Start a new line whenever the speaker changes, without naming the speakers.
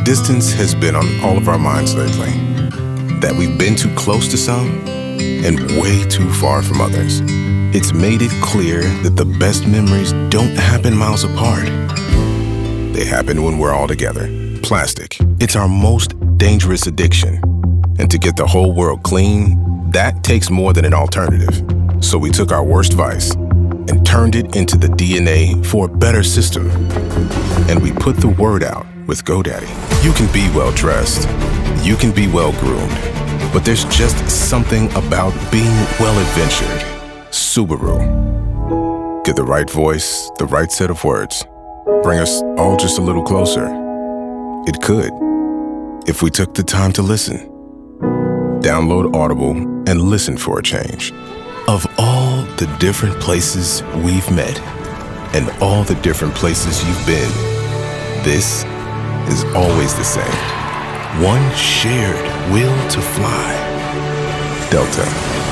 Distance has been on all of our minds lately. That we've been too close to some and way too far from others. It's made it clear that the best memories don't happen miles apart. They happen when we're all together. Plastic. It's our most dangerous addiction. And to get the whole world clean, that takes more than an alternative. So we took our worst vice and turned it into the DNA for a better system. And we put the word out with GoDaddy. You can be well-dressed, you can be well-groomed, but there's just something about being well-adventured. Subaru. Get the right voice, the right set of words. Bring us all just a little closer. It could, if we took the time to listen. Download Audible and listen for a change. Of all the different places we've met and all the different places you've been, this is always the same. One shared will to fly. Delta.